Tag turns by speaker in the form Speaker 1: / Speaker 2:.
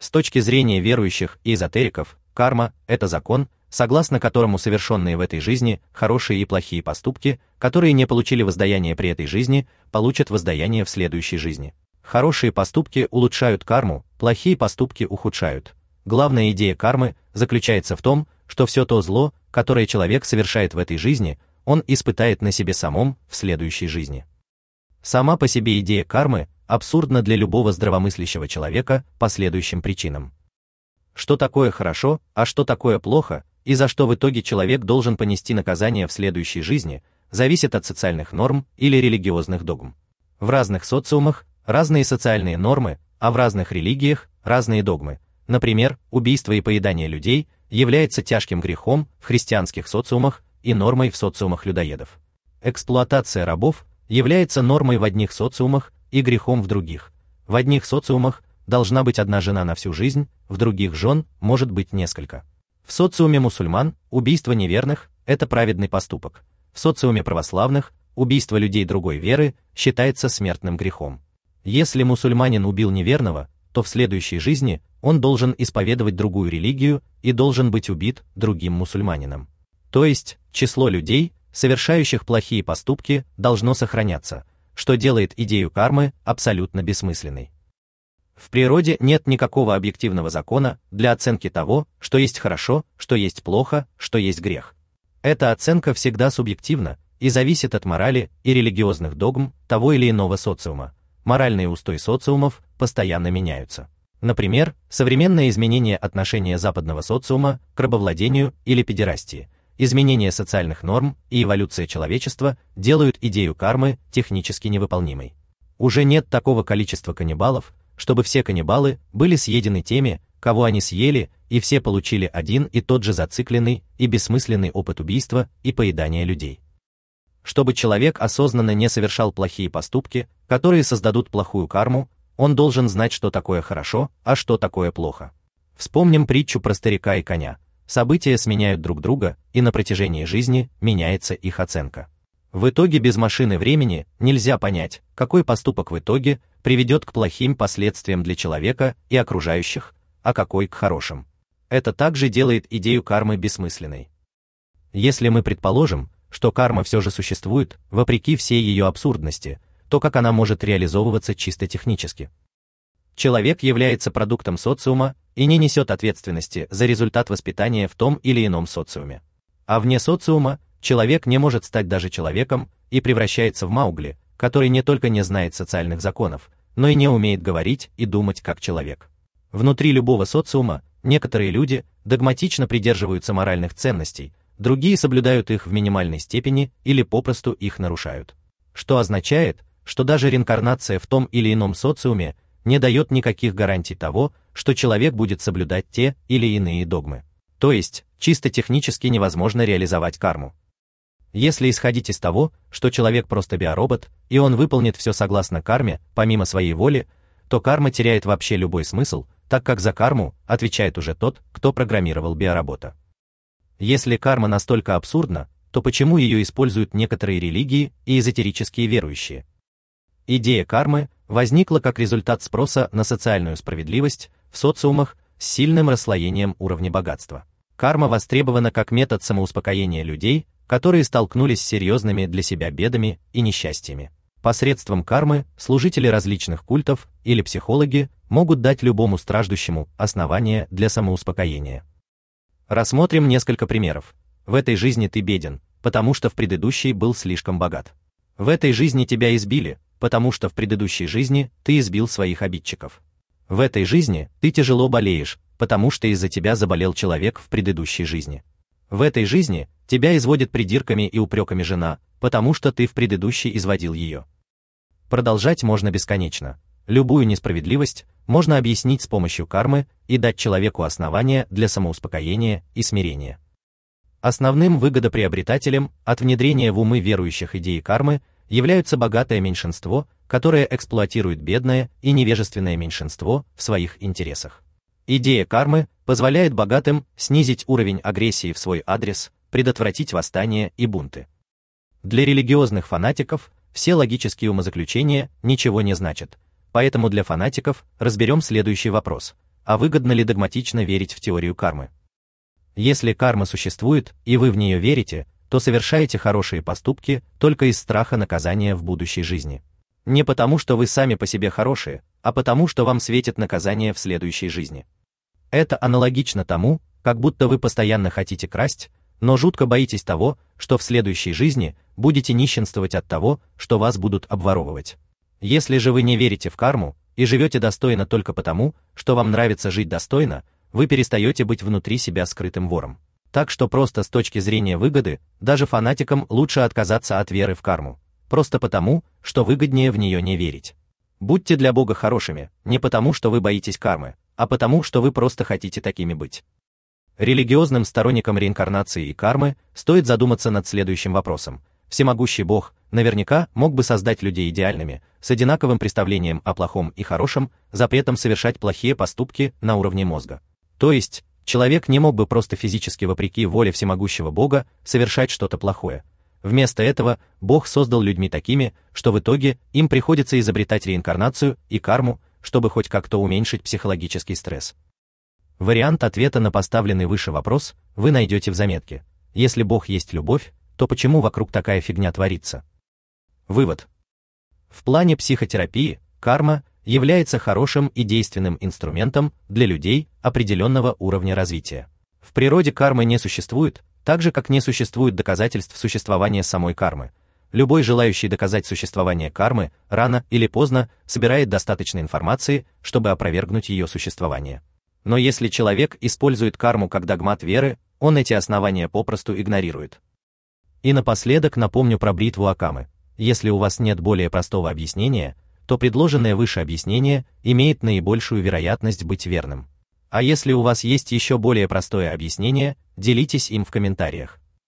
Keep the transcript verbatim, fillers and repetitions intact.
Speaker 1: С точки зрения верующих и эзотериков, карма – это закон, согласно которому совершенные в этой жизни хорошие и плохие поступки, которые не получили воздаяние при этой жизни, получат воздаяние в следующей жизни. Хорошие поступки улучшают карму, плохие поступки ухудшают. Главная идея кармы заключается в том, что все то зло, которое человек совершает в этой жизни, он испытает на себе самом в следующей жизни. Сама по себе идея кармы абсурдна для любого здравомыслящего человека по следующим причинам. Что такое хорошо, а что такое плохо, и за что в итоге человек должен понести наказание в следующей жизни, зависит от социальных норм или религиозных догм. В разных социумах разные социальные нормы, а в разных религиях разные догмы. Например, убийство и поедание людей является тяжким грехом в христианских социумах и нормой в социумах людоедов. Эксплуатация рабов является нормой в одних социумах и грехом в других. В одних социумах должна быть одна жена на всю жизнь, в других жен может быть несколько. В социуме мусульман убийство неверных – это праведный поступок. В социуме православных убийство людей другой веры считается смертным грехом. Если мусульманин убил неверного, то в следующей жизни он должен исповедовать другую религию и должен быть убит другим мусульманином. То есть, число людей, совершающих плохие поступки, должно сохраняться, что делает идею кармы абсолютно бессмысленной. В природе нет никакого объективного закона для оценки того, что есть хорошо, что есть плохо, что есть грех. Эта оценка всегда субъективна и зависит от морали и религиозных догм того или иного социума. Моральные устои социумов постоянно меняются. Например, современное изменение отношения западного социума к рабовладению или педерастии, изменение социальных норм и эволюция человечества делают идею кармы технически невыполнимой. Уже нет такого количества каннибалов, чтобы все каннибалы были съедены теми, кого они съели, и все получили один и тот же зацикленный и бессмысленный опыт убийства и поедания людей. Чтобы человек осознанно не совершал плохие поступки, которые создадут плохую карму, он должен знать, что такое хорошо, а что такое плохо. Вспомним притчу про старика и коня. События сменяют друг друга, и на протяжении жизни меняется их оценка. В итоге без машины времени нельзя понять, какой поступок в итоге приведет к плохим последствиям для человека и окружающих, а какой к хорошим. Это также делает идею кармы бессмысленной. Если мы предположим, что карма все же существует, вопреки всей ее абсурдности, то как она может реализовываться чисто технически? Человек является продуктом социума и не несет ответственности за результат воспитания в том или ином социуме. А вне социума человек не может стать даже человеком и превращается в Маугли, который не только не знает социальных законов, но и не умеет говорить и думать как человек. Внутри любого социума некоторые люди догматично придерживаются моральных ценностей, другие соблюдают их в минимальной степени или попросту их нарушают. Что означает, что даже реинкарнация в том или ином социуме не дает никаких гарантий того, что человек будет соблюдать те или иные догмы. То есть, чисто технически невозможно реализовать карму. Если исходить из того, что человек просто биоробот, и он выполнит все согласно карме, помимо своей воли, то карма теряет вообще любой смысл, так как за карму отвечает уже тот, кто программировал биоробота. Если карма настолько абсурдна, то почему ее используют некоторые религии и эзотерические верующие? Идея кармы возникла как результат спроса на социальную справедливость в социумах с сильным расслоением уровня богатства. Карма востребована как метод самоуспокоения людей, которые столкнулись с серьезными для себя бедами и несчастьями. Посредством кармы служители различных культов или психологи могут дать любому страждущему основание для самоуспокоения. Рассмотрим несколько примеров. В этой жизни ты беден, потому что в предыдущей был слишком богат. В этой жизни тебя избили, потому что в предыдущей жизни ты избил своих обидчиков. В этой жизни ты тяжело болеешь, потому что из-за тебя заболел человек в предыдущей жизни. В этой жизни тебя изводит придирками и упреками жена, потому что ты в предыдущей изводил ее. Продолжать можно бесконечно. Любую несправедливость можно объяснить с помощью кармы и дать человеку основания для самоуспокоения и смирения. Основным выгодоприобретателем от внедрения в умы верующих идеи кармы являются богатое меньшинство, которое эксплуатирует бедное и невежественное меньшинство в своих интересах. Идея кармы позволяет богатым снизить уровень агрессии в свой адрес, предотвратить восстания и бунты. Для религиозных фанатиков все логические умозаключения ничего не значат, поэтому для фанатиков разберем следующий вопрос. а выгодно ли догматично верить в теорию кармы. Если карма существует, и вы в нее верите, то совершаете хорошие поступки только из страха наказания в будущей жизни. Не потому, что вы сами по себе хорошие, а потому, что вам светит наказание в следующей жизни. Это аналогично тому, как будто вы постоянно хотите красть, но жутко боитесь того, что в следующей жизни будете нищенствовать от того, что вас будут обворовывать. Если же вы не верите в карму и живете достойно только потому, что вам нравится жить достойно, вы перестаете быть внутри себя скрытым вором. Так что просто с точки зрения выгоды, даже фанатикам лучше отказаться от веры в карму, просто потому, что выгоднее в нее не верить. Будьте для Бога хорошими, не потому, что вы боитесь кармы, а потому, что вы просто хотите такими быть. Религиозным сторонникам реинкарнации и кармы стоит задуматься над следующим вопросом. Всемогущий Бог наверняка мог бы создать людей идеальными, с одинаковым представлением о плохом и хорошем, запретом совершать плохие поступки на уровне мозга. То есть, человек не мог бы просто физически вопреки воле всемогущего Бога совершать что-то плохое. Вместо этого Бог создал людьми такими, что в итоге им приходится изобретать реинкарнацию и карму, чтобы хоть как-то уменьшить психологический стресс. Вариант ответа на поставленный выше вопрос вы найдете в заметке. Если Бог есть любовь, то почему вокруг такая фигня творится? Вывод. В плане психотерапии карма является хорошим и действенным инструментом для людей определенного уровня развития. В природе кармы не существует, так же как не существует доказательств существования самой кармы. Любой желающий доказать существование кармы рано или поздно собирает достаточно информации, чтобы опровергнуть ее существование. Но если человек использует карму как догмат веры, он эти основания попросту игнорирует. И напоследок напомню про бритву Окамы. Если у вас нет более простого объяснения, то предложенное выше объяснение имеет наибольшую вероятность быть верным. А если у вас есть еще более простое объяснение, делитесь им в комментариях.